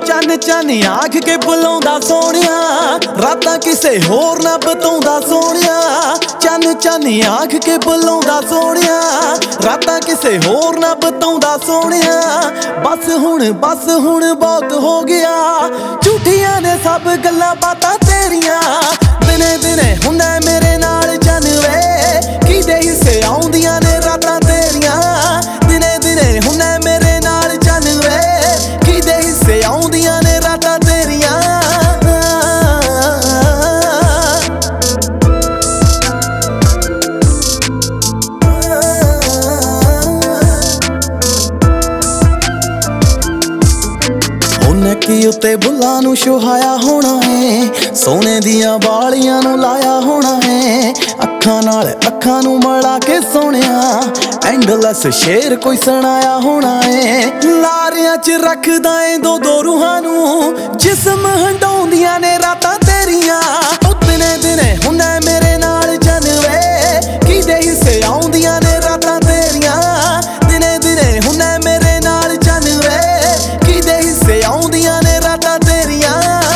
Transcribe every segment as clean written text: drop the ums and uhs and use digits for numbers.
ਚੰਨ ਚੰਨ ਆਖ ਕੇ ਬੁਲਾਉਂਦਾ ਸੋਹਣਿਆ, ਰਾਤਾਂ ਕਿਸੇ ਹੋਰ ਨਾ ਬਤਾਉਂਦਾ ਸੋਹਣਿਆ। ਚੰਨ ਚੰਨ ਆਖ ਕੇ ਬੁਲਾਉਂਦਾ ਸੋਹਣਿਆ, ਰਾਤਾਂ ਕਿਸੇ ਹੋਰ ਨਾ ਬਤਾਉਂਦਾ ਸੋਹਣਿਆ। ਬਸ ਹੁਣ ਬਹੁਤ ਹੋ ਗਿਆ, ਝੂਠੀਆਂ ਨੇ ਸਭ ਗੱਲਾਂ ਬਾਤਾਂ ਤੇਰੀਆਂ। ਦਿਨੇ ਦਿਨੇ ਹੁੰਦਾ ਮੇਰੇ ਨਾਲ ਚੰਨ ਵੇ, ਕਿਹਦੇ ਹਿੱਸੇ ਆਉਂਦੀਆਂ ਨੇ ਰਾਤਾਂ ਤੇਰੀਆਂ। ਦਿਨੇ ਦਿਨੇ ਹੁੰਦਾ ਮੇਰੇ ਨਾਲ ਚੰਨ ਵੇ, ਕਿਹਦੇ ਹਿੱਸੇ ਆਉਂਦੀਆਂ ਨੇ ਰਾਤਾਂ ਤੇਰੀਆਂ। ਨੱਕੀ ਉੱਤੇ ਬੁੱਲਾਂ ਨੂੰ ਛੁਹਾਇਆ ਹੋਣਾ ਏ, ਸੋਨੇ ਦੀਆਂ ਵਾਲੀਆਂ ਨੂੰ ਲਾਇਆ ਹੋਣਾ ਏ। ਅੱਖਾਂ ਨਾਲ ਅੱਖਾਂ ਨੂੰ ਮਿਲਾ ਕੇ ਸੋਹਣਿਆ, ਐਂਡਲੈਸ ਸ਼ੇਰ ਕੋਈ ਸੁਣਾਇਆ ਹੋਣਾ ਏ। ਲਾਰਿਆਂ 'ਚ ਰੱਖਦਾ ਏ ਦੋ ਦੋ ਰੂਹਾਂ ਨੂੰ, ਜਿਸਮ ਹੰਡਾਉਂਦੀਆਂ ਨੇ ਰਾਤਾਂ ਤੇਰੀਆਂ। ਦਿਨੇ ਦਿਨੇ ਹੁੰਦਾ ਮੇਰੇ ਨਾਲ ਚੰਨ ਵੇ, ਕਿਹਦੇ ਹਿੱਸੇ ਆਉਂਦੀਆਂ ਨੇ ਰਾਤਾਂ ਤੇਰੀਆਂ। ਦਿਨੇ ਦਿਨੇ ਹੁੰਦਾ ਮੇਰੇ ਨਾਲ ਚੰਨ ਵੇ, ਕਿਹਦੇ ਹਿੱਸੇ ਆਉਂਦੀਆਂ ਨੇ ਰਾਤਾਂ ਤੇਰੀਆਂ।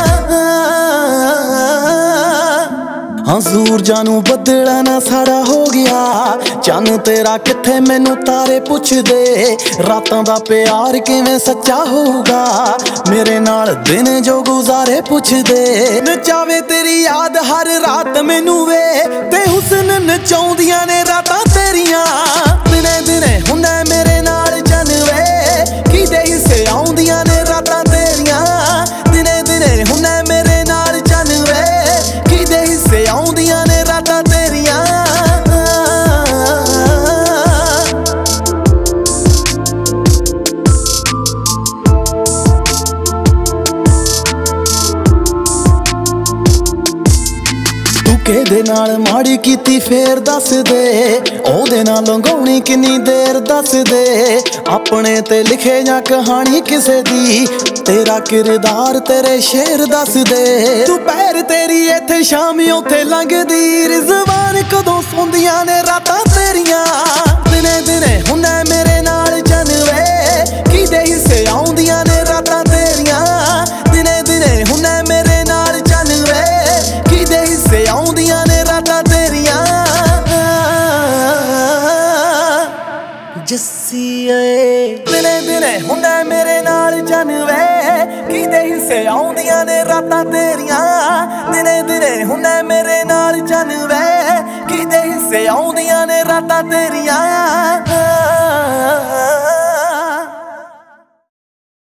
ਹਾਂ ਸੂਰਜਾਂ ਨੂੰ ਬੱਦਲਾਂ ਨਾ ਸਾੜਾ ਹੋ ਗਿਆ, ਚੰਨ ਤੇਰਾ ਕਿੱਥੇ ਮੈਨੂੰ ਤਾਰੇ ਪੁੱਛਦੇ। ਰਾਤਾਂ ਦਾ ਪਿਆਰ ਕਿਵੇਂ ਸੱਚਾ ਹੋਊਗਾ, ਮੇਰੇ ਨਾਲ ਦਿਨ ਜੋ ਗੁਜ਼ਾਰੇ ਪੁੱਛਦੇ। ਨਚਾਵੇ ਤੇਰੀ ਯਾਦ ਹਰ ਰਾਤ ਮੈਨੂੰ ਵੇ, ਤੇ ਹੁਸਨ ਨਚਾਉਂਦੀਆਂ ਨੇ ਰਾਤਾਂ ਤੇਰੀਆਂ। ਦਿਨੇ ਦਿਨੇ ਹੁੰਦਾ ਮੇਰੇ ਨਾਲ ਚੰਨ ਵੇ, ਕਿਹਦੇ ਹਿੱਸੇ ਆਉਂਦੀਆਂ ਨੇ ਰਾਤਾਂ ਤੇਰੀਆਂ। ਦਿਨੇ ਦਿਨੇ ਹੁੰਦਾ ਮੇਰੇ ਨਾਲ ਚੰਨ ਵੇ, ਕਿਹਦੇ ਹਿੱਸੇ ਆਉਂਦੀਆਂ ਨੇ ਰਾਤਾਂ ਤੇਰੀਆਂ। ਕਿਹਦੇ ਨਾਲ ਮਾੜੀ ਕੀਤੀ ਫੇਰ ਦੱਸ ਦੇ, ਉਹਦੇ ਨਾਲ ਲੰਘਾਉਣੀ ਕਿੰਨੀ ਦੇਰ ਦੱਸ ਦੇ। ਆਪਣੇ ਤੇ ਲਿਖੇ ਜਾਂ ਕਹਾਣੀ ਕਿਸੇ ਦੀ, ਤੇਰਾ ਕਿਰਦਾਰ ਤੇਰੇ ਸ਼ੇਰ ਦੱਸ ਦੇ। ਦੁਪਹਿਰ ਤੇਰੀ ਇੱਥੇ ਸ਼ਾਮ ਉੱਥੇ ਲੰਘਦੀ, ਰਿਜ਼ਵਾਨ ਕਦੋਂ ਸੌਂਦੀਆਂ ਨੇ ਰਾਤਾਂ ਤੇਰੀਆਂ। ਦਿਨੇ ਦਿਨੇ ਹੁੰਦਾ ਮੇਰੇ ਨਾਲ ਚੰਨ ਵੇ, ਕਿਹਦੇ ਹਿੱਸੇ ਆਉਂਦੀਆਂ ਨੇ ਰਾਤਾਂ ਤੇਰੀਆਂ। ਦਿਨੇ ਦਿਨੇ ਹੁੰਦਾ ਮੇਰੇ ਨਾਲ ਚੰਨ ਵੇ, ਕਿਹਦੇ ਹਿੱਸੇ ਆਉਂਦੀਆਂ ਨੇ ਰਾਤਾਂ ਤੇਰੀਆਂ। ਜੱਸੀਏ ਦਿਨੇ ਦਿਨੇ ਹੁੰਦਾ ਮੇਰੇ ਨਾਲ ਚੰਨ ਵੇ, ਕਿਹਦੇ ਹਿੱਸੇ ਆਉਂਦੀਆਂ ਨੇ ਰਾਤਾਂ ਤੇਰੀਆਂ। ਦਿਨੇ ਦਿਨੇ ਹੁੰਦਾ ਮੇਰੇ ਨਾਲ ਚੰਨ ਵੇ, ਕਿਹਦੇ ਹਿੱਸੇ ਆਉਂਦੀਆਂ ਨੇ ਰਾਤਾਂ ਤੇਰੀਆਂ।